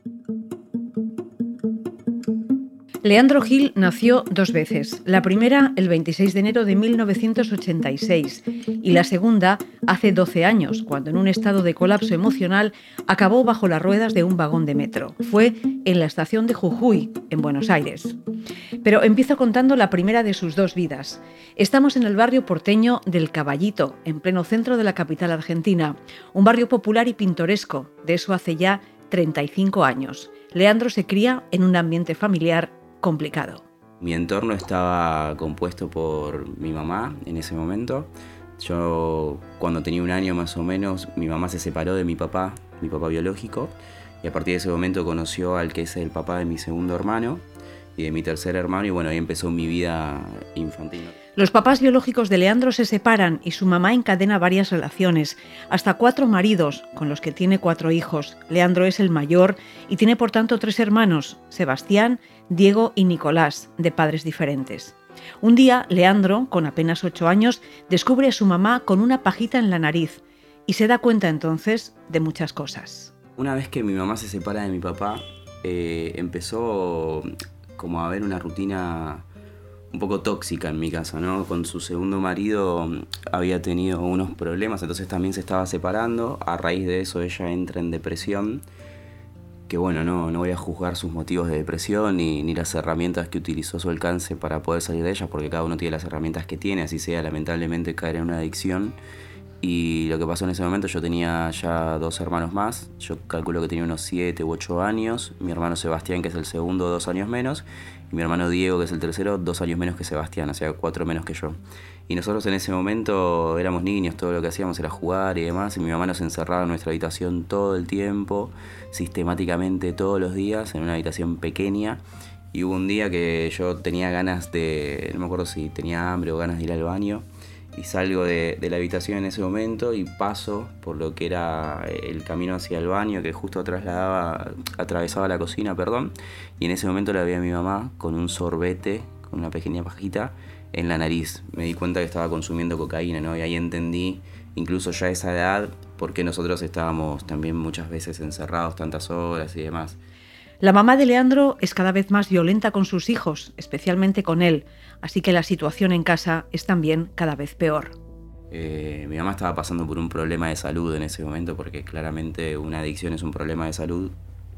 Leandro Gil nació 2 veces. La primera el 26 de enero de 1986 y la segunda hace 12 años, cuando en un estado de colapso emocional acabó bajo las ruedas de un vagón de metro. Fue en la estación de Jujuy, en Buenos Aires. Pero empiezo contando la primera de sus 2 vidas. Estamos en el barrio porteño del Caballito, en pleno centro de la capital argentina. Un barrio popular y pintoresco, de eso hace ya 35 años. Leandro se cría en un ambiente familiar complicado. Mi entorno estaba compuesto por mi mamá en ese momento. Yo, cuando tenía 1 año más o menos, mi mamá se separó de mi papá biológico, y a partir de ese momento conoció al que es el papá de mi segundo hermano y de mi tercer hermano, y bueno, ahí empezó mi vida infantil. Los papás biológicos de Leandro se separan y su mamá encadena varias relaciones, hasta 4 maridos, con los que tiene 4 hijos. Leandro es el mayor y tiene por tanto 3 hermanos, Sebastián, Diego y Nicolás, de padres diferentes. Un día, Leandro, con apenas 8 años, descubre a su mamá con una pajita en la nariz y se da cuenta entonces de muchas cosas. Una vez que mi mamá se separa de mi papá, empezó como a haber una rutina un poco tóxica en mi casa, ¿no? Con su segundo marido había tenido unos problemas, entonces también se estaba separando. A raíz de eso ella entra en depresión, que bueno, no voy a juzgar sus motivos de depresión ni las herramientas que utilizó a su alcance para poder salir de ellas, porque cada uno tiene las herramientas que tiene, así sea lamentablemente caer en una adicción. Y lo que pasó en ese momento, yo tenía ya 2 hermanos más, yo calculo que tenía unos 7 u 8 años, mi hermano Sebastián, que es el segundo, 2 años menos, y mi hermano Diego, que es el tercero, 2 años menos que Sebastián, o sea, 4 menos que yo. Y nosotros en ese momento éramos niños, todo lo que hacíamos era jugar y demás, y mi mamá nos encerraba en nuestra habitación todo el tiempo, sistemáticamente todos los días, en una habitación pequeña. Y hubo un día que yo tenía ganas de, no me acuerdo si tenía hambre o ganas de ir al baño, y salgo de la habitación en ese momento y paso por lo que era el camino hacia el baño, que justo atravesaba la cocina, y en ese momento la vi a mi mamá con un sorbete, con una pequeña pajita en la nariz. Me di cuenta que estaba consumiendo cocaína, ¿no? Y ahí entendí, incluso ya a esa edad, por qué nosotros estábamos también muchas veces encerrados tantas horas y demás. La mamá de Leandro es cada vez más violenta con sus hijos, especialmente con él, así que la situación en casa es también cada vez peor. Mi mamá estaba pasando por un problema de salud en ese momento, porque claramente una adicción es un problema de salud.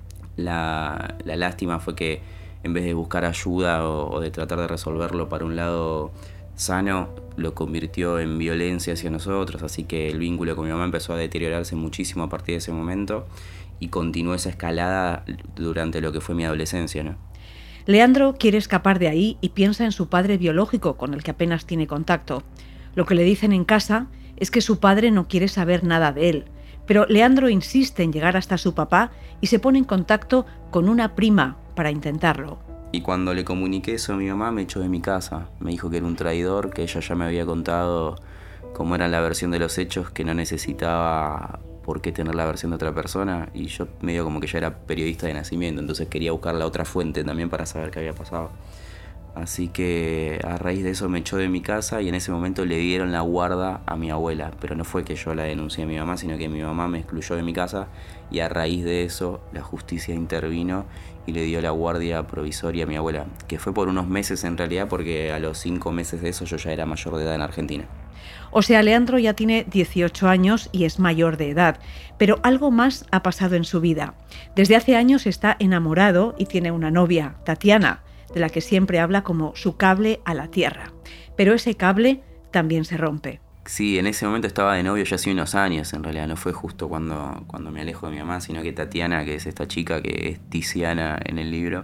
La lástima fue que en vez de buscar ayuda o de tratar de resolverlo para un lado sano, lo convirtió en violencia hacia nosotros, así que el vínculo con mi mamá empezó a deteriorarse muchísimo a partir de ese momento. Y continuó esa escalada durante lo que fue mi adolescencia, ¿no? Leandro quiere escapar de ahí y piensa en su padre biológico, con el que apenas tiene contacto. Lo que le dicen en casa es que su padre no quiere saber nada de él, pero Leandro insiste en llegar hasta su papá y se pone en contacto con una prima para intentarlo. Y cuando le comuniqué eso a mi mamá, me echó de mi casa. Me dijo que era un traidor, que ella ya me había contado cómo era la versión de los hechos, que no necesitaba por qué tener la versión de otra persona, y yo medio como que ya era periodista de nacimiento, entonces quería buscar la otra fuente también para saber qué había pasado. Así que a raíz de eso me echó de mi casa y en ese momento le dieron la guarda a mi abuela, pero no fue que yo la denuncié a mi mamá, sino que mi mamá me excluyó de mi casa y a raíz de eso la justicia intervino y le dio la guardia provisoria a mi abuela, que fue por unos meses en realidad, porque a los 5 meses de eso yo ya era mayor de edad en Argentina. O sea, Leandro ya tiene 18 años y es mayor de edad, pero algo más ha pasado en su vida. Desde hace años está enamorado y tiene una novia, Tatiana, de la que siempre habla como su cable a la tierra. Pero ese cable también se rompe. Sí, en ese momento estaba de novio ya hace unos años, en realidad no fue justo cuando me alejo de mi mamá, sino que Tatiana, que es esta chica que es Tiziana en el libro,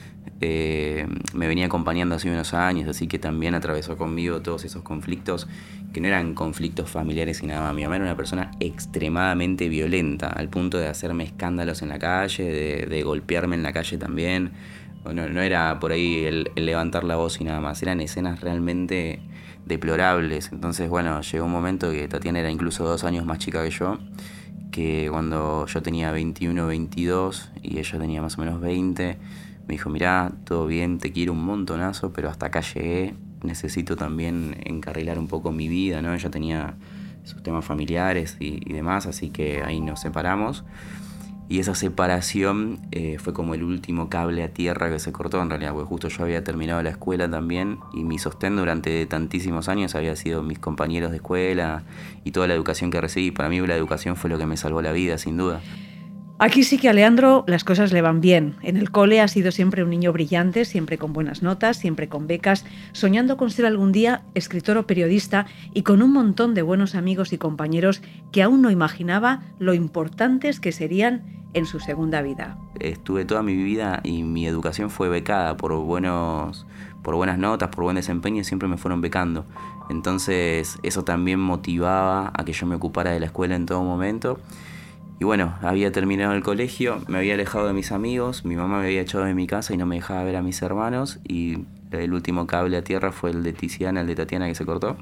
me venía acompañando hace unos años, así que también atravesó conmigo todos esos conflictos, que no eran conflictos familiares y nada más. Mi mamá era una persona extremadamente violenta, al punto de hacerme escándalos en la calle, de golpearme en la calle también. No era por ahí el levantar la voz y nada más, eran escenas realmente deplorables. Entonces, bueno, llegó un momento que Tatiana era incluso 2 años más chica que yo, que cuando yo tenía 21, 22 y ella tenía más o menos 20, me dijo: mirá, todo bien, te quiero un montonazo, pero hasta acá llegué, necesito también encarrilar un poco mi vida, ¿no? Ella tenía sus temas familiares y demás, así que ahí nos separamos. Y esa separación fue como el último cable a tierra que se cortó en realidad, porque justo yo había terminado la escuela también y mi sostén durante tantísimos años había sido mis compañeros de escuela y toda la educación que recibí. Para mí la educación fue lo que me salvó la vida, sin duda. Aquí sí que a Leandro las cosas le van bien. En el cole ha sido siempre un niño brillante, siempre con buenas notas, siempre con becas, soñando con ser algún día escritor o periodista y con un montón de buenos amigos y compañeros que aún no imaginaba lo importantes que serían en su segunda vida. Estuve toda mi vida y mi educación fue becada por buenas notas, por buen desempeño, y siempre me fueron becando. Entonces eso también motivaba a que yo me ocupara de la escuela en todo momento. Y bueno, había terminado el colegio, me había alejado de mis amigos, mi mamá me había echado de mi casa y no me dejaba ver a mis hermanos, y el último cable a tierra fue el de Tiziana, el de Tatiana, que se cortó.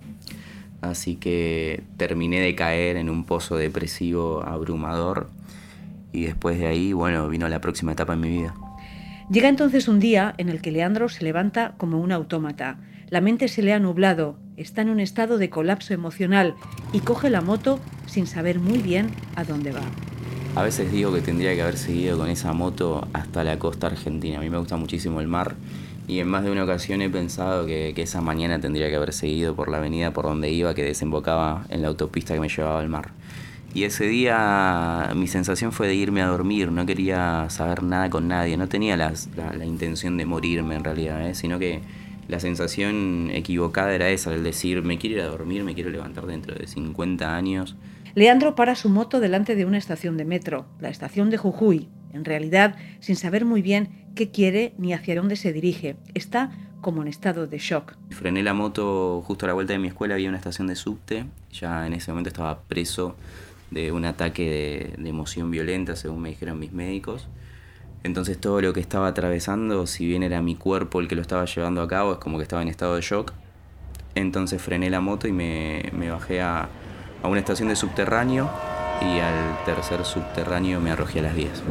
Así que terminé de caer en un pozo depresivo abrumador, y después de ahí, bueno, vino la próxima etapa en mi vida. Llega entonces un día en el que Leandro se levanta como un autómata. La mente se le ha nublado, está en un estado de colapso emocional y coge la moto sin saber muy bien a dónde va. A veces digo que tendría que haber seguido con esa moto hasta la costa argentina. A mí me gusta muchísimo el mar y en más de una ocasión he pensado que esa mañana tendría que haber seguido por la avenida por donde iba, que desembocaba en la autopista que me llevaba al mar. Y ese día mi sensación fue de irme a dormir, no quería saber nada con nadie, no tenía la intención de morirme en realidad, sino que la sensación equivocada era esa, el decir, me quiero ir a dormir, me quiero levantar dentro de 50 años. Leandro para su moto delante de una estación de metro, la estación de Jujuy, en realidad sin saber muy bien qué quiere ni hacia dónde se dirige. Está como en estado de shock. Frené la moto justo a la vuelta de mi escuela, había una estación de subte, ya en ese momento estaba preso de un ataque de emoción violenta, según me dijeron mis médicos. Entonces todo lo que estaba atravesando, si bien era mi cuerpo el que lo estaba llevando a cabo, es como que estaba en estado de shock. Entonces frené la moto y me bajé a una estación de subterráneo, y al tercer subterráneo me arrojé a las vías.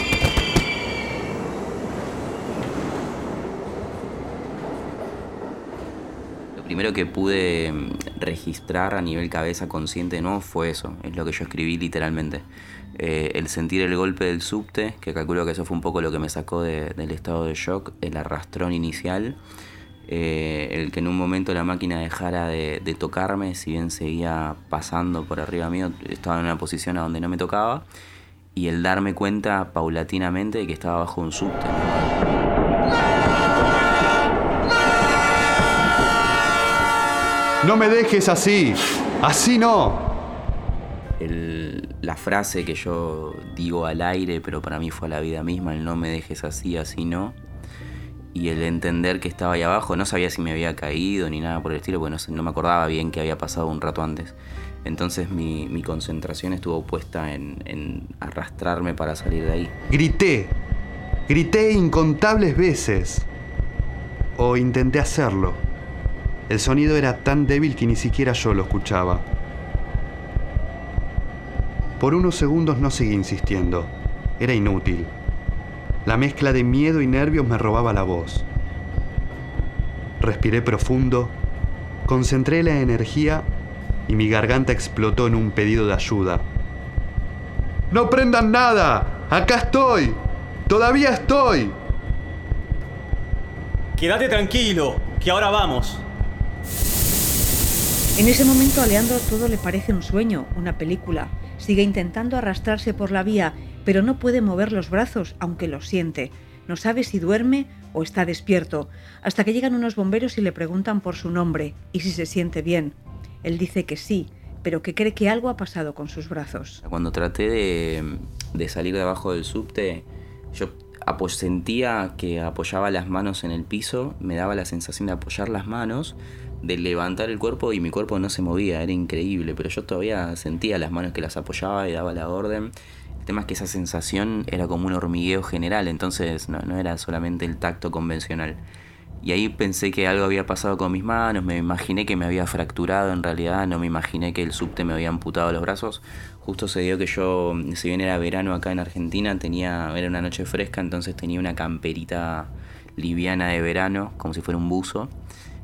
Lo primero que pude registrar a nivel cabeza consciente no fue eso, es lo que yo escribí literalmente. El sentir el golpe del subte, que calculo que eso fue un poco lo que me sacó del estado de shock, el arrastrón inicial, el que en un momento la máquina dejara de tocarme, si bien seguía pasando por arriba mío, estaba en una posición a donde no me tocaba, y el darme cuenta paulatinamente de que estaba bajo un subte. No me dejes así, así no. La frase que yo digo al aire, pero para mí fue a la vida misma, el no me dejes así, así no. Y el entender que estaba ahí abajo, no sabía si me había caído ni nada por el estilo, porque no me acordaba bien qué había pasado un rato antes. Entonces mi concentración estuvo puesta en arrastrarme para salir de ahí. Grité incontables veces. O intenté hacerlo. El sonido era tan débil que ni siquiera yo lo escuchaba. Por unos segundos no seguí insistiendo. Era inútil. La mezcla de miedo y nervios me robaba la voz. Respiré profundo, concentré la energía y mi garganta explotó en un pedido de ayuda. ¡No prendan nada! ¡Acá estoy! ¡Todavía estoy! Quédate tranquilo, que ahora vamos. En ese momento a Leandro todo le parece un sueño, una película. Sigue intentando arrastrarse por la vía, pero no puede mover los brazos, aunque los siente. No sabe si duerme o está despierto, hasta que llegan unos bomberos y le preguntan por su nombre y si se siente bien. Él dice que sí, pero que cree que algo ha pasado con sus brazos. Cuando traté de salir de abajo del subte, yo sentía que apoyaba las manos en el piso, me daba la sensación de apoyar las manos, de levantar el cuerpo, y mi cuerpo no se movía, era increíble, pero yo todavía sentía las manos que las apoyaba y daba la orden. El tema es que esa sensación era como un hormigueo general, entonces no era solamente el tacto convencional. Y ahí pensé que algo había pasado con mis manos, me imaginé que me había fracturado, en realidad no me imaginé que el subte me había amputado los brazos. Justo se dio que yo, si bien era verano acá en Argentina, era una noche fresca, entonces tenía una camperita liviana de verano, como si fuera un buzo.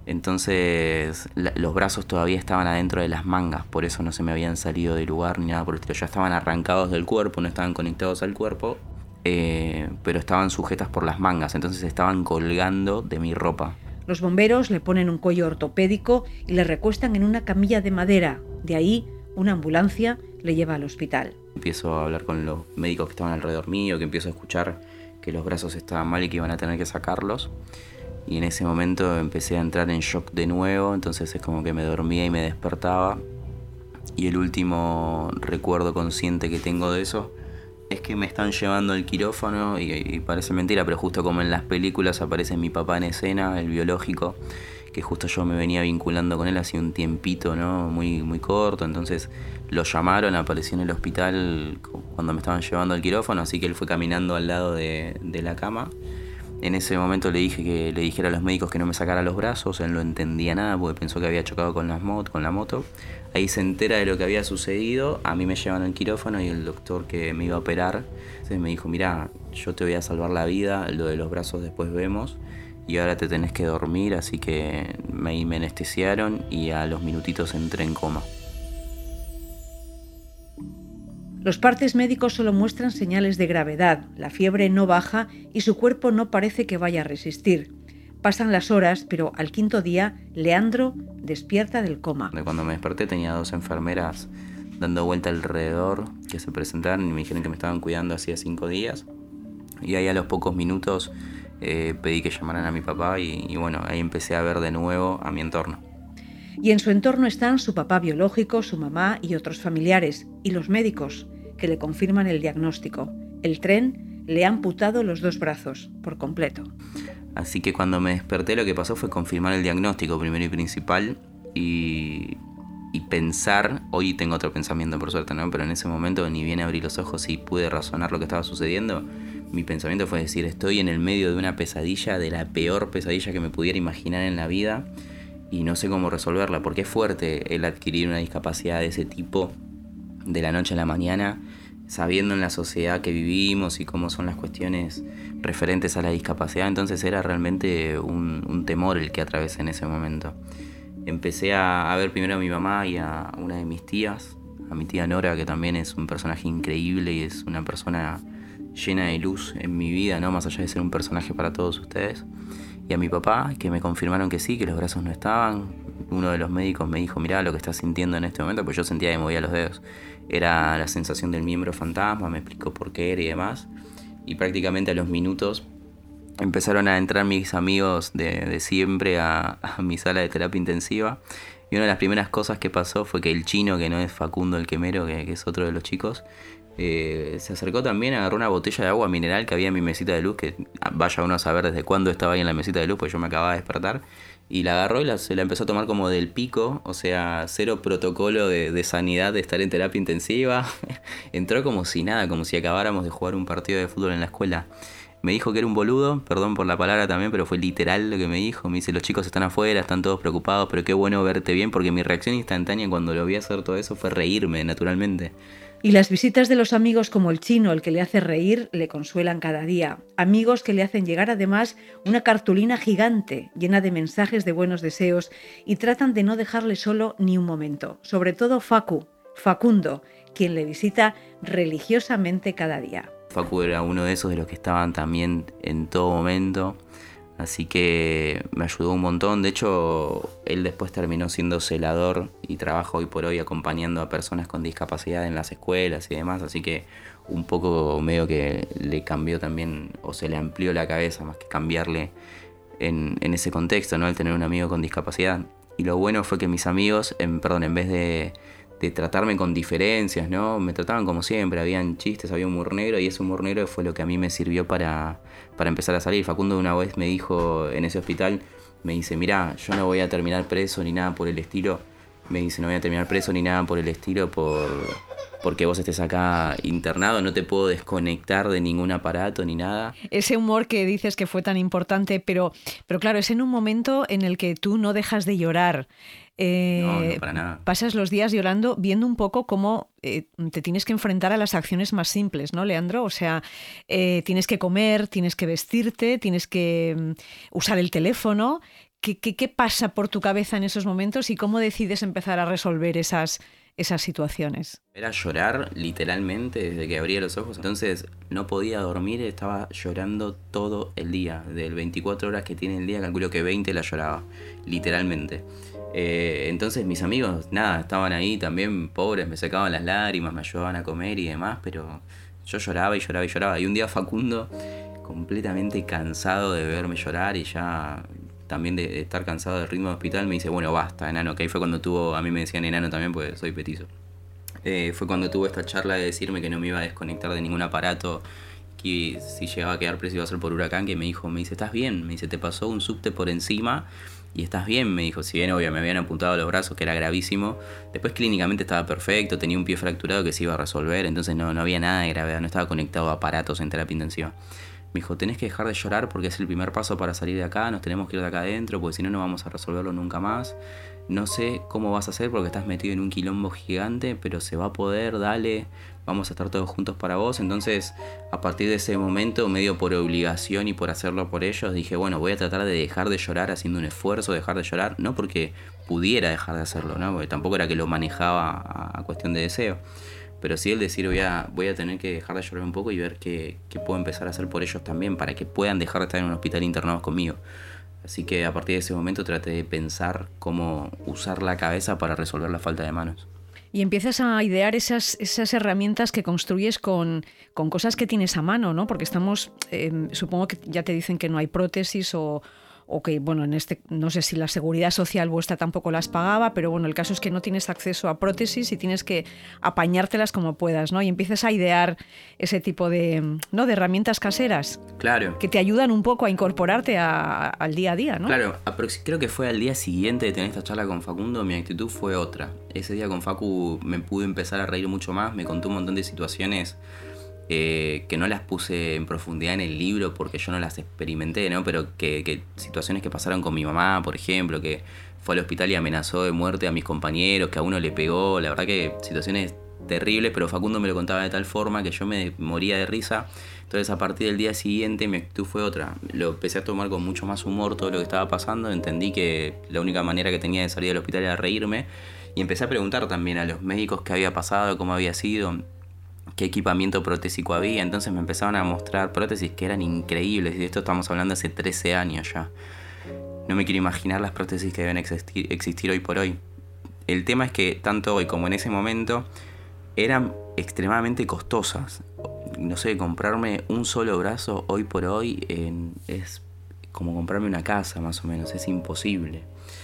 Entonces los brazos todavía estaban adentro de las mangas, por eso no se me habían salido del lugar ni nada por el estilo. Ya estaban arrancados del cuerpo, no estaban conectados al cuerpo, pero estaban sujetas por las mangas, entonces estaban colgando de mi ropa. Los bomberos le ponen un cuello ortopédico y le recuestan en una camilla de madera. De ahí, una ambulancia le lleva al hospital. Empiezo a hablar con los médicos que estaban alrededor mío, que empiezo a escuchar que los brazos estaban mal y que iban a tener que sacarlos. Y en ese momento empecé a entrar en shock de nuevo, entonces es como que me dormía y me despertaba. Y el último recuerdo consciente que tengo de eso es que me están llevando al quirófano y parece mentira, pero justo como en las películas aparece mi papá en escena, el biológico, que justo yo me venía vinculando con él hace un tiempito, ¿no? Muy corto, entonces lo llamaron, apareció en el hospital cuando me estaban llevando al quirófano, así que él fue caminando al lado de la cama. En ese momento le dije que le dijera a los médicos que no me sacara los brazos, él no entendía nada porque pensó que había chocado con la moto. Ahí se entera de lo que había sucedido, a mí me llevan al quirófano y el doctor que me iba a operar entonces me dijo, mirá, yo te voy a salvar la vida, lo de los brazos después vemos y ahora te tenés que dormir, así que me anestesiaron y a los minutitos entré en coma. Los partes médicos solo muestran señales de gravedad, la fiebre no baja y su cuerpo no parece que vaya a resistir. Pasan las horas, pero al quinto día, Leandro despierta del coma. Cuando me desperté tenía 2 enfermeras dando vuelta alrededor que se presentaron y me dijeron que me estaban cuidando hacía 5 días. Y ahí a los pocos minutos pedí que llamaran a mi papá y bueno, ahí empecé a ver de nuevo a mi entorno. Y en su entorno están su papá biológico, su mamá y otros familiares, y los médicos, que le confirman el diagnóstico. El tren le ha amputado los 2 brazos, por completo. Así que cuando me desperté lo que pasó fue confirmar el diagnóstico primero y principal y pensar, hoy tengo otro pensamiento por suerte, ¿no? Pero en ese momento ni bien abrí los ojos y pude razonar lo que estaba sucediendo. Mi pensamiento fue decir, estoy en el medio de una pesadilla, de la peor pesadilla que me pudiera imaginar en la vida y no sé cómo resolverla, porque es fuerte el adquirir una discapacidad de ese tipo de la noche a la mañana, sabiendo en la sociedad que vivimos y cómo son las cuestiones referentes a la discapacidad. Entonces era realmente un temor el que atravesé en ese momento. Empecé a ver primero a mi mamá y a una de mis tías, a mi tía Nora, que también es un personaje increíble y es una persona llena de luz en mi vida, ¿no? Más allá de ser un personaje para todos ustedes. Y a mi papá, que me confirmaron que sí, que los brazos no estaban. Uno de los médicos me dijo, mirá lo que estás sintiendo en este momento, pues yo sentía que movía los dedos. Era la sensación del miembro fantasma, me explicó por qué era y demás. Y prácticamente a los minutos empezaron a entrar mis amigos de siempre a mi sala de terapia intensiva. Y una de las primeras cosas que pasó fue que el chino, que no es Facundo el Quemero, que es otro de los chicos, se acercó también, agarró una botella de agua mineral que había en mi mesita de luz, que vaya uno a saber desde cuándo estaba ahí en la mesita de luz, porque yo me acababa de despertar, y la agarró y se la empezó a tomar como del pico, o sea, cero protocolo de sanidad de estar en terapia intensiva. Entró como si nada, como si acabáramos de jugar un partido de fútbol en la escuela. Me dijo que era un boludo, perdón por la palabra también, pero fue literal lo que me dijo. Me dice, los chicos están afuera, están todos preocupados, pero qué bueno verte bien, porque mi reacción instantánea cuando lo vi hacer todo eso fue reírme, naturalmente. Y las visitas de los amigos como el chino, el que le hace reír, le consuelan cada día. Amigos que le hacen llegar además una cartulina gigante llena de mensajes de buenos deseos y tratan de no dejarle solo ni un momento. Sobre todo Facundo, quien le visita religiosamente cada día. Facu era uno de esos de los que estaban también en todo momento, así que me ayudó un montón. De hecho, él después terminó siendo celador y trabaja hoy por hoy acompañando a personas con discapacidad en las escuelas y demás, así que un poco medio que le cambió también, o se le amplió la cabeza más que cambiarle en ese contexto, ¿no? El tener un amigo con discapacidad. Y lo bueno fue que mis amigos, en vez de tratarme con diferencias, ¿no? Me trataban como siempre, habían chistes, había humor negro, y ese humor negro fue lo que a mí me sirvió para empezar a salir. Facundo una vez me dijo en ese hospital, me dice, mirá, yo no voy a terminar preso ni nada por el estilo. Me dice, no voy a terminar preso ni nada por el estilo porque vos estés acá internado, no te puedo desconectar de ningún aparato ni nada. Ese humor que dices que fue tan importante, pero claro, es en un momento en el que tú no dejas de llorar. No, para nada. Pasas los días llorando, viendo un poco cómo te tienes que enfrentar a las acciones más simples, ¿no, Leandro? O sea, tienes que comer, tienes que vestirte, tienes que usar el teléfono. ¿Qué pasa por tu cabeza en esos momentos y cómo decides empezar a resolver esas situaciones? Era llorar literalmente desde que abría los ojos. Entonces no podía dormir, estaba llorando todo el día. Del 24 horas que tiene el día, calculo que 20 la lloraba, literalmente. Entonces mis amigos, nada, estaban ahí también pobres, me sacaban las lágrimas, me ayudaban a comer y demás, pero yo lloraba y lloraba y lloraba. Y un día Facundo, completamente cansado de verme llorar y ya también de estar cansado del ritmo de hospital, me dice, bueno, basta, enano, que ahí fue cuando a mí me decían enano también porque soy petizo. Fue cuando tuvo esta charla de decirme que no me iba a desconectar de ningún aparato, que si llegaba a quedar preso iba a ser por huracán, que me dice, ¿estás bien? Me dice, te pasó un subte por encima y estás bien, me dijo. Si bien, obvio, me habían apuntado los brazos, que era gravísimo. Después clínicamente estaba perfecto, tenía un pie fracturado que se iba a resolver, entonces no había nada de gravedad, no estaba conectado a aparatos en terapia intensiva. Me dijo, tenés que dejar de llorar porque es el primer paso para salir de acá, nos tenemos que ir de acá adentro porque si no, no vamos a resolverlo nunca más. No sé cómo vas a hacer porque estás metido en un quilombo gigante, pero se va a poder, dale, vamos a estar todos juntos para vos. Entonces, a partir de ese momento, medio por obligación y por hacerlo por ellos, dije, bueno, voy a tratar de dejar de llorar haciendo un esfuerzo, dejar de llorar, no porque pudiera dejar de hacerlo, ¿no? Porque tampoco era que lo manejaba a cuestión de deseo. Pero sí el decir, voy a tener que dejar de llorar un poco y ver qué puedo empezar a hacer por ellos también, para que puedan dejar de estar en un hospital internados conmigo. Así que a partir de ese momento traté de pensar cómo usar la cabeza para resolver la falta de manos. Y empiezas a idear esas herramientas que construyes con cosas que tienes a mano, ¿no? Porque supongo que ya te dicen que no hay prótesis o que, bueno, no sé si la seguridad social vuestra tampoco las pagaba, pero bueno, el caso es que no tienes acceso a prótesis y tienes que apañártelas como puedas, ¿no? Y empiezas a idear ese tipo de herramientas caseras. Claro. Que te ayudan un poco a incorporarte al día a día, ¿no? Claro, creo que fue al día siguiente de tener esta charla con Facundo, mi actitud fue otra. Ese día con Facu me pude empezar a reír mucho más, me contó un montón de situaciones que no las puse en profundidad en el libro porque yo no las experimenté, ¿no? Pero que situaciones que pasaron con mi mamá, por ejemplo, que fue al hospital y amenazó de muerte a mis compañeros, que a uno le pegó, la verdad que situaciones terribles, pero Facundo me lo contaba de tal forma que yo me moría de risa. Entonces a partir del día siguiente mi actitud fue otra, lo empecé a tomar con mucho más humor todo lo que estaba pasando, entendí que la única manera que tenía de salir del hospital era reírme y empecé a preguntar también a los médicos qué había pasado, cómo había sido, qué equipamiento protésico había. Entonces me empezaron a mostrar prótesis que eran increíbles, y de esto estamos hablando hace 13 años ya. No me quiero imaginar las prótesis que deben existir hoy por hoy. El tema es que tanto hoy como en ese momento eran extremadamente costosas. No sé, comprarme un solo brazo hoy por hoy es como comprarme una casa más o menos, es imposible.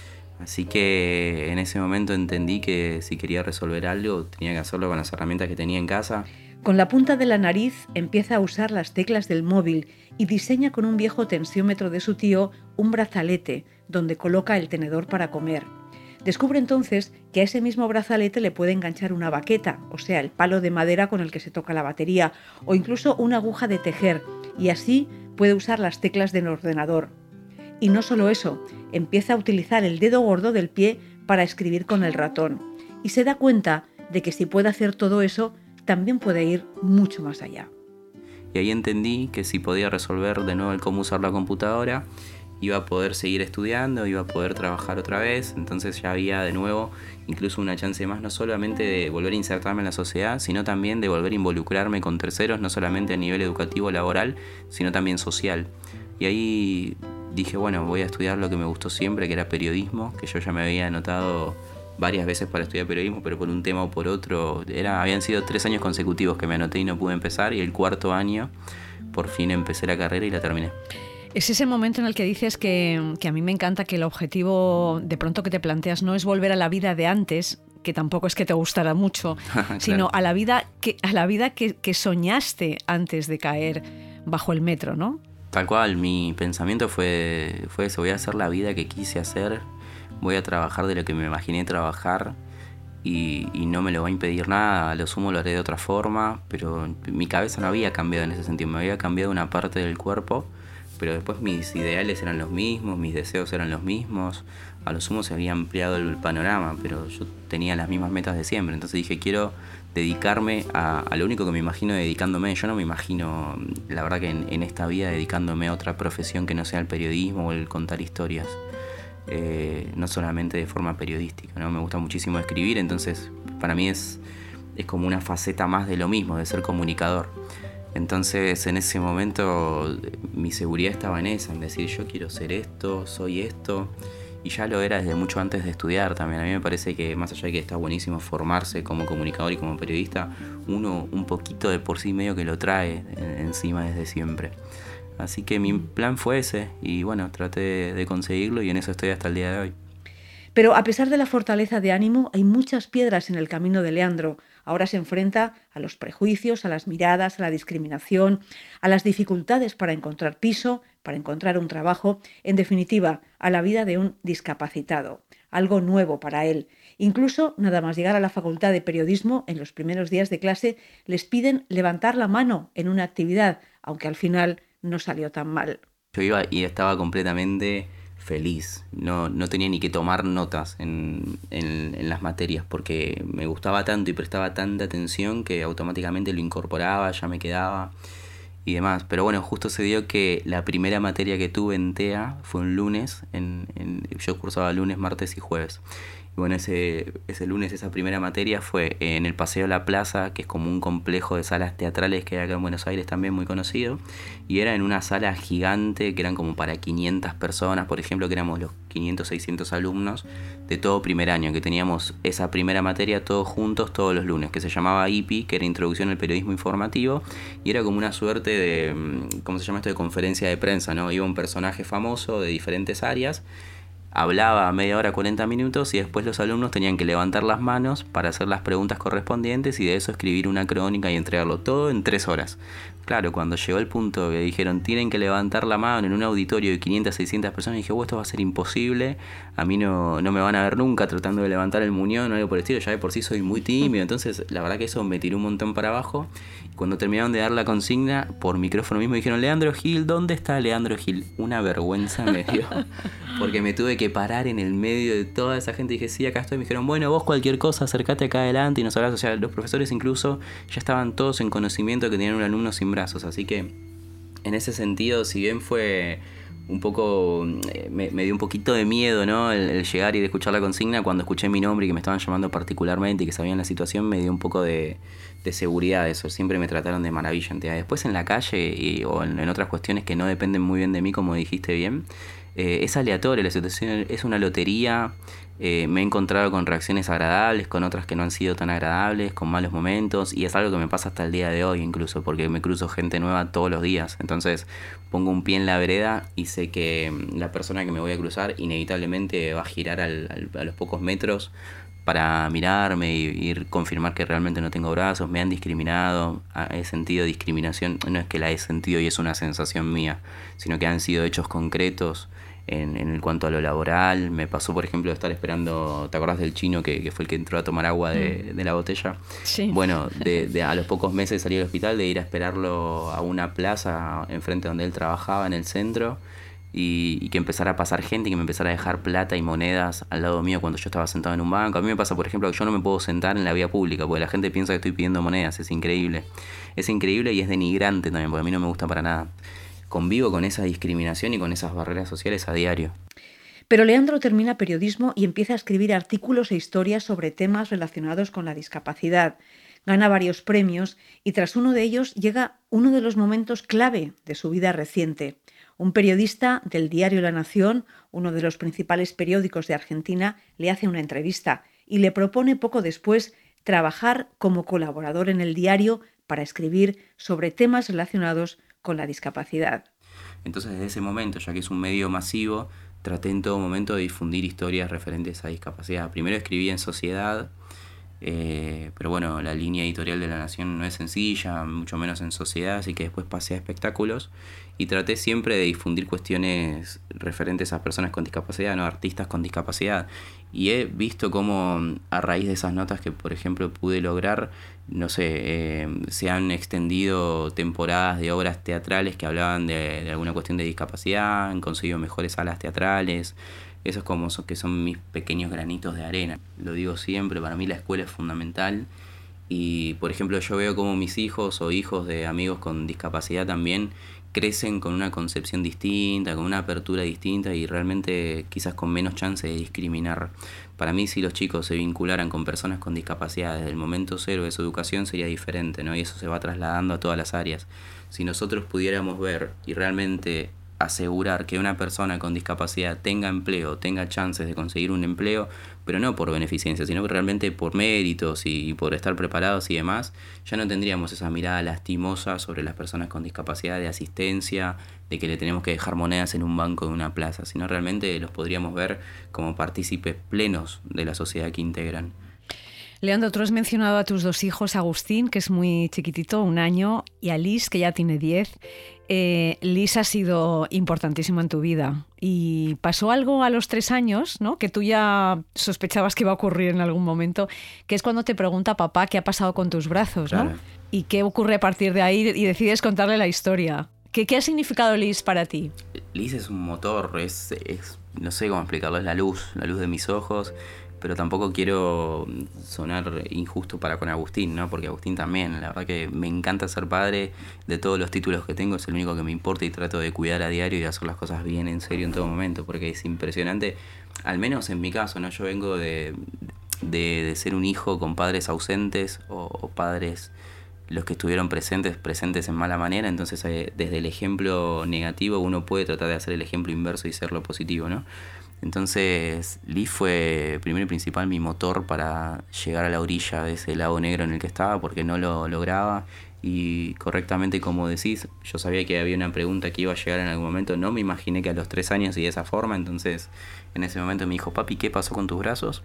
Así que en ese momento entendí que si quería resolver algo tenía que hacerlo con las herramientas que tenía en casa. Con la punta de la nariz empieza a usar las teclas del móvil y diseña con un viejo tensiómetro de su tío un brazalete donde coloca el tenedor para comer. Descubre entonces que a ese mismo brazalete le puede enganchar una baqueta, o sea, el palo de madera con el que se toca la batería, o incluso una aguja de tejer, y así puede usar las teclas del ordenador. Y no solo eso, empieza a utilizar el dedo gordo del pie para escribir con el ratón. Y se da cuenta de que si puede hacer todo eso, también puede ir mucho más allá. Y ahí entendí que si podía resolver de nuevo el cómo usar la computadora, iba a poder seguir estudiando, iba a poder trabajar otra vez. Entonces ya había de nuevo incluso una chance más, no solamente de volver a insertarme en la sociedad, sino también de volver a involucrarme con terceros, no solamente a nivel educativo, laboral, sino también social. Y ahí dije, bueno, voy a estudiar lo que me gustó siempre, que era periodismo, que yo ya me había anotado varias veces para estudiar periodismo, pero por un tema o por otro, habían sido 3 años consecutivos que me anoté y no pude empezar, y el 4º año por fin empecé la carrera y la terminé. Es ese momento en el que dices que a mí me encanta, que el objetivo de pronto que te planteas no es volver a la vida de antes, que tampoco es que te gustara mucho, claro, sino a la vida que soñaste antes de caer bajo el metro, ¿no? Tal cual, mi pensamiento fue eso, voy a hacer la vida que quise hacer, voy a trabajar de lo que me imaginé trabajar y no me lo va a impedir nada, a lo sumo lo haré de otra forma, pero mi cabeza no había cambiado en ese sentido, me había cambiado una parte del cuerpo, pero después mis ideales eran los mismos, mis deseos eran los mismos, a lo sumo se había ampliado el panorama, pero yo tenía las mismas metas de siempre, entonces dije, quiero dedicarme a lo único que me imagino dedicándome. Yo no me imagino, la verdad, que en esta vida dedicándome a otra profesión que no sea el periodismo o el contar historias. no solamente de forma periodística, ¿no? Me gusta muchísimo escribir, entonces para mí es como una faceta más de lo mismo, de ser comunicador. Entonces en ese momento mi seguridad estaba en esa, en decir yo quiero ser esto, soy esto, y ya lo era desde mucho antes de estudiar también. A mí me parece que más allá de que está buenísimo formarse como comunicador y como periodista, uno un poquito de por sí medio que lo trae encima desde siempre. Así que mi plan fue ese y bueno, traté de conseguirlo y en eso estoy hasta el día de hoy. Pero a pesar de la fortaleza de ánimo, hay muchas piedras en el camino de Leandro. Ahora se enfrenta a los prejuicios, a las miradas, a la discriminación, a las dificultades para encontrar piso, para encontrar un trabajo, en definitiva, a la vida de un discapacitado. Algo nuevo para él. Incluso, nada más llegar a la Facultad de Periodismo, en los primeros días de clase, les piden levantar la mano en una actividad, aunque al final no salió tan mal. Yo iba y estaba completamente feliz, no tenía ni que tomar notas en las materias porque me gustaba tanto y prestaba tanta atención que automáticamente lo incorporaba, ya me quedaba y demás. Pero bueno, justo se dio que la primera materia que tuve en TEA fue un lunes, yo cursaba lunes, martes y jueves. Y bueno, ese lunes esa primera materia fue en el Paseo La Plaza, que es como un complejo de salas teatrales que hay acá en Buenos Aires también muy conocido. Y era en una sala gigante que eran como para 500 personas, por ejemplo, que éramos los 500, 600 alumnos de todo primer año, que teníamos esa primera materia todos juntos todos los lunes, que se llamaba IPI, que era Introducción al Periodismo Informativo, y era como una suerte de, ¿cómo se llama esto?, de conferencia de prensa, ¿no? Iba un personaje famoso de diferentes áreas, hablaba media hora, 40 minutos y después los alumnos tenían que levantar las manos para hacer las preguntas correspondientes y de eso escribir una crónica y entregarlo todo en 3 horas. Claro, cuando llegó el punto que dijeron tienen que levantar la mano en un auditorio de 500, 600 personas, dije, esto va a ser imposible, a mí no me van a ver nunca tratando de levantar el muñón o algo por el estilo, ya de por sí soy muy tímido, entonces la verdad que eso me tiró un montón para abajo. Cuando terminaron de dar la consigna, por micrófono mismo dijeron, Leandro Gil, ¿dónde está Leandro Gil? Una vergüenza me dio, porque me tuve que parar en el medio de toda esa gente y dije, sí, acá estoy. Me dijeron, bueno, vos cualquier cosa, acércate acá adelante y nos hablas. O sea, los profesores incluso ya estaban todos en conocimiento de que tenían un alumno sin brazos. Así que, en ese sentido, si bien fue un poco, me dio un poquito de miedo, ¿no? El llegar y de escuchar la consigna, cuando escuché mi nombre y que me estaban llamando particularmente y que sabían la situación, me dio un poco de seguridad eso. Siempre me trataron de maravilla. Después en la calle o en otras cuestiones que no dependen muy bien de mí, como dijiste bien, es aleatorio, la situación es una lotería. Me he encontrado con reacciones agradables, con otras que no han sido tan agradables, con malos momentos, y es algo que me pasa hasta el día de hoy incluso, porque me cruzo gente nueva todos los días. Entonces pongo un pie en la vereda y sé que la persona que me voy a cruzar inevitablemente va a girar a los pocos metros para mirarme y confirmar que realmente no tengo brazos. Me han discriminado, he sentido discriminación, no es que la he sentido y es una sensación mía, sino que han sido hechos concretos en cuanto a lo laboral. Me pasó, por ejemplo, de estar esperando, ¿te acordás del chino que fue el que entró a tomar agua de la botella? Sí. Bueno, a los pocos meses salí del hospital, de ir a esperarlo a una plaza enfrente donde él trabajaba en el centro, y que empezara a pasar gente y que me empezara a dejar plata y monedas al lado mío cuando yo estaba sentado en un banco. A mí me pasa, por ejemplo, que yo no me puedo sentar en la vía pública porque la gente piensa que estoy pidiendo monedas. Es increíble y es denigrante también, porque a mí no me gusta para nada. Convivo con esa discriminación y con esas barreras sociales a diario. Pero Leandro termina periodismo y empieza a escribir artículos e historias sobre temas relacionados con la discapacidad. Gana varios premios y tras uno de ellos llega uno de los momentos clave de su vida reciente. Un periodista del diario La Nación, uno de los principales periódicos de Argentina, le hace una entrevista y le propone poco después trabajar como colaborador en el diario para escribir sobre temas relacionados con la discapacidad. Entonces, desde ese momento, ya que es un medio masivo, traté en todo momento de difundir historias referentes a discapacidad. Primero escribí en Sociedad, pero bueno, la línea editorial de La Nación no es sencilla, mucho menos en Sociedad, así que después pasé a Espectáculos y traté siempre de difundir cuestiones referentes a personas con discapacidad, no, artistas con discapacidad. Y he visto cómo a raíz de esas notas que, por ejemplo, pude lograr, no sé, se han extendido temporadas de obras teatrales que hablaban de alguna cuestión de discapacidad, han conseguido mejores salas teatrales. Eso es como que son mis pequeños granitos de arena. Lo digo siempre, para mí la escuela es fundamental Y, por ejemplo, yo veo como mis hijos o hijos de amigos con discapacidad también crecen con una concepción distinta, con una apertura distinta y realmente quizás con menos chance de discriminar. Para mí, si los chicos se vincularan con personas con discapacidad desde el momento cero de su educación, sería diferente, ¿no? Y eso se va trasladando a todas las áreas. Si nosotros pudiéramos ver y realmente asegurar que una persona con discapacidad tenga empleo, tenga chances de conseguir un empleo, pero no por beneficencia, sino realmente por méritos y por estar preparados y demás, ya no tendríamos esa mirada lastimosa sobre las personas con discapacidad de asistencia, de que le tenemos que dejar monedas en un banco de una plaza, sino realmente los podríamos ver como partícipes plenos de la sociedad que integran. Leandro, tú has mencionado a tus 2 hijos, Agustín, que es muy chiquitito, 1 año, y a Liz, que ya tiene 10. Liz ha sido importantísima en tu vida y pasó algo a los 3 años, ¿no? Que tú ya sospechabas que iba a ocurrir en algún momento, que es cuando te pregunta papá qué ha pasado con tus brazos, ¿no? Claro. Y qué ocurre a partir de ahí y decides contarle la historia. ¿Qué ha significado Liz para ti? Liz es un motor, no sé cómo explicarlo, es la luz de mis ojos, pero tampoco quiero sonar injusto para con Agustín, ¿no? Porque Agustín también, la verdad que me encanta ser padre, de todos los títulos que tengo es el único que me importa y trato de cuidar a diario y de hacer las cosas bien en serio en todo momento, porque es impresionante, al menos en mi caso, ¿no? Yo vengo de ser un hijo con padres ausentes o padres los que estuvieron presentes en mala manera, entonces desde el ejemplo negativo uno puede tratar de hacer el ejemplo inverso y ser lo positivo, ¿no? Entonces Liz fue primero y principal mi motor para llegar a la orilla de ese lago negro en el que estaba, porque no lo lograba y correctamente como decís, yo sabía que había una pregunta que iba a llegar en algún momento, no me imaginé que a los 3 años y de esa forma, entonces en ese momento me dijo, papi, ¿qué pasó con tus brazos?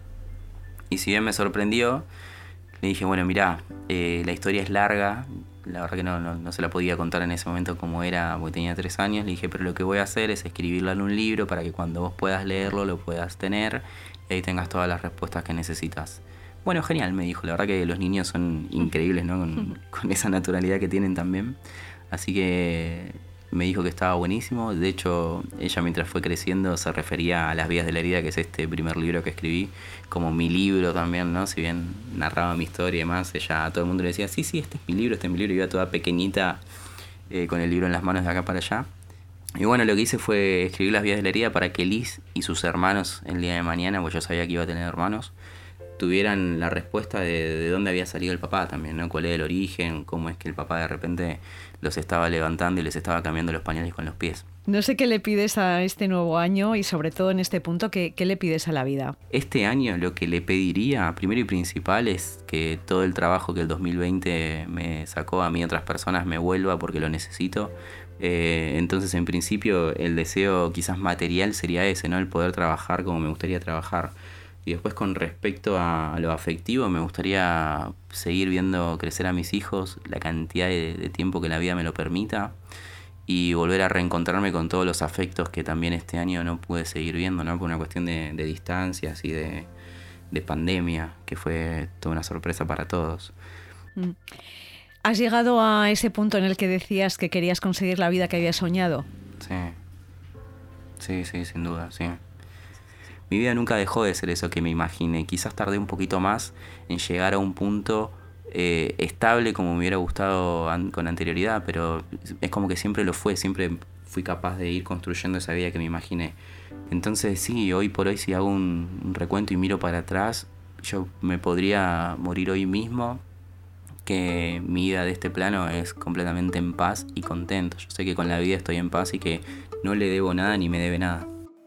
Y si bien me sorprendió, le dije, bueno, mirá, la historia es larga, la verdad que no se la podía contar en ese momento como era, porque tenía 3 años. Le dije, pero lo que voy a hacer es escribirlo en un libro para que cuando vos puedas leerlo lo puedas tener y ahí tengas todas las respuestas que necesitas. Bueno, genial, me dijo, la verdad que los niños son increíbles, ¿no? Con esa naturalidad que tienen también. Así que me dijo que estaba buenísimo. De hecho, ella mientras fue creciendo se refería a Las vías de la herida, que es este primer libro que escribí, como mi libro también, ¿no? Si bien narraba mi historia y demás, ella a todo el mundo le decía, sí, este es mi libro. Y iba toda pequeñita con el libro en las manos de acá para allá. Y bueno, lo que hice fue escribir Las vías de la herida para que Liz y sus hermanos el día de mañana, pues yo sabía que iba a tener hermanos, tuvieran la respuesta de dónde había salido el papá también, ¿no? Cuál era el origen, cómo es que el papá de repente los estaba levantando y les estaba cambiando los pañales con los pies. No sé qué le pides a este nuevo año y sobre todo en este punto, ¿qué le pides a la vida? Este año lo que le pediría, primero y principal, es que todo el trabajo que el 2020 me sacó a mí y otras personas me vuelva porque lo necesito. Entonces, en principio, el deseo quizás material sería ese, ¿no? El poder trabajar como me gustaría trabajar. Y después, con respecto a lo afectivo, me gustaría seguir viendo crecer a mis hijos la cantidad de tiempo que la vida me lo permita y volver a reencontrarme con todos los afectos que también este año no pude seguir viendo, ¿no? Por una cuestión de distancias y de pandemia, que fue toda una sorpresa para todos. ¿Has llegado a ese punto en el que decías que querías conseguir la vida que habías soñado? Sí, sin duda, sí. Mi vida nunca dejó de ser eso que me imaginé. Quizás tardé un poquito más en llegar a un punto estable como me hubiera gustado con anterioridad, pero es como que siempre lo fue, siempre fui capaz de ir construyendo esa vida que me imaginé. Entonces sí, hoy por hoy si hago un recuento y miro para atrás, yo me podría morir hoy mismo, que mi vida de este plano es completamente en paz y contento. Yo sé que con la vida estoy en paz y que no le debo nada ni me debe nada.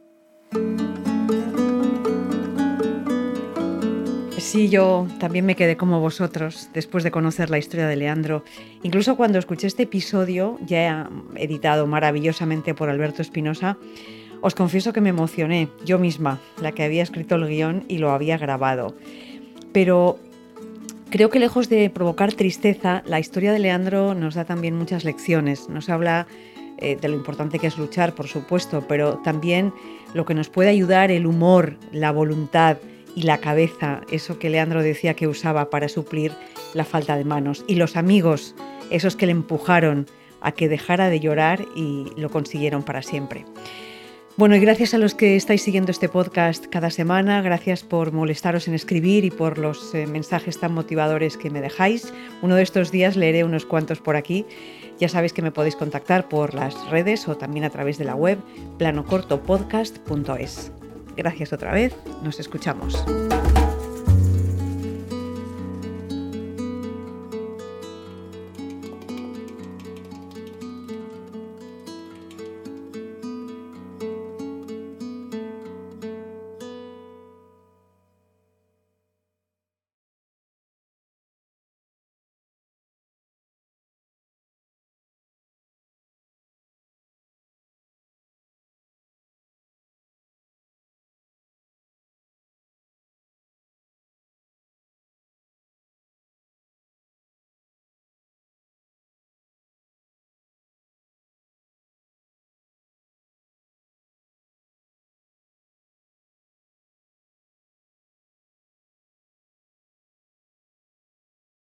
Sí, yo también me quedé como vosotros después de conocer la historia de Leandro. Incluso cuando escuché este episodio, ya editado maravillosamente por Alberto Espinosa, os confieso que me emocioné, yo misma, la que había escrito el guión y lo había grabado. Pero creo que lejos de provocar tristeza, la historia de Leandro nos da también muchas lecciones. Nos habla de lo importante que es luchar, por supuesto, pero también lo que nos puede ayudar, el humor, la voluntad y la cabeza, eso que Leandro decía que usaba para suplir la falta de manos. Y los amigos, esos que le empujaron a que dejara de llorar y lo consiguieron para siempre. Bueno, y gracias a los que estáis siguiendo este podcast cada semana, gracias por molestaros en escribir y por los mensajes tan motivadores que me dejáis. Uno de estos días leeré unos cuantos por aquí. Ya sabéis que me podéis contactar por las redes o también a través de la web planocortopodcast.es. Gracias otra vez, nos escuchamos.